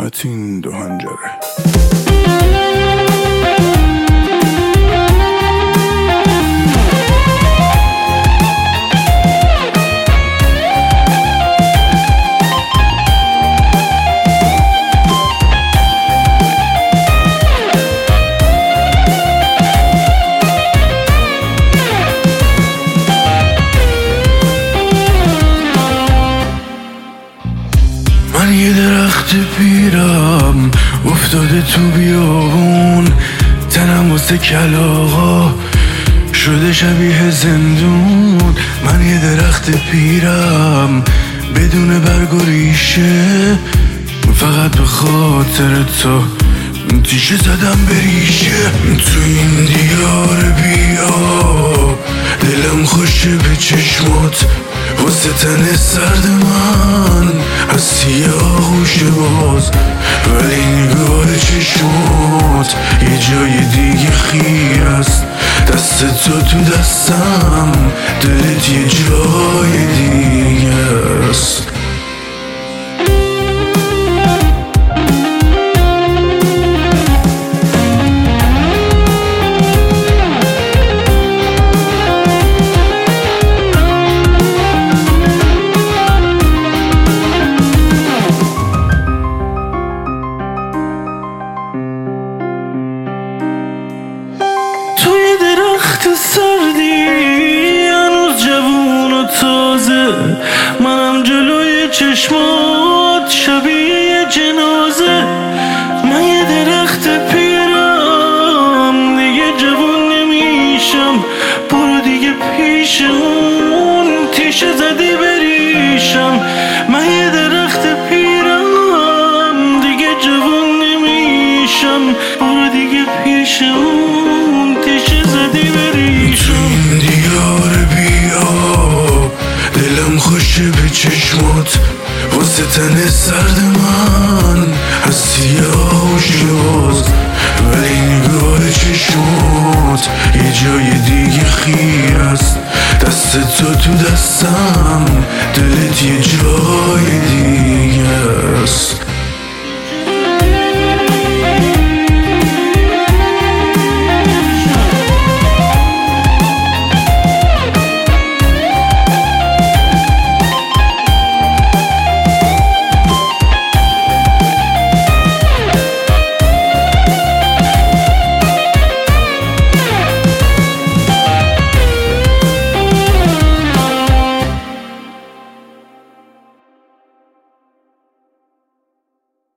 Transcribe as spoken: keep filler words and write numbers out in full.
متین دو هنجره. من یه درخت پیرم افتاده تو بیابون، تنم واسه کلاغا شده شبیه زندون. من یه درخت پیرم بدون برگ و ریشه، فقط به خاطر تو تیشه زدم به ریشه. تو این دیار بی آب دلم خوشه به چشمات، واسه تن سرد من از سیاهوش باز، ولی نگاه چشمات یه جای دیگه خیر است. دست تو تو دستم، دلت یه جای دیگه است. سردی هنوز جوون و تازه، منم جلوی چشمات شبیه جنازه. من یه درخت پیرم دیگه جوون نمیشم، برو دیگه پیشمون تیشه زدی بریشم. من یه درخت پیرم دیگه جوون نمیشم، برو دیگه پیشمون تیشه زدی بریشم. این دیار بی آب دلم خوشه به چشمات، واسه تن سرد من از سیاه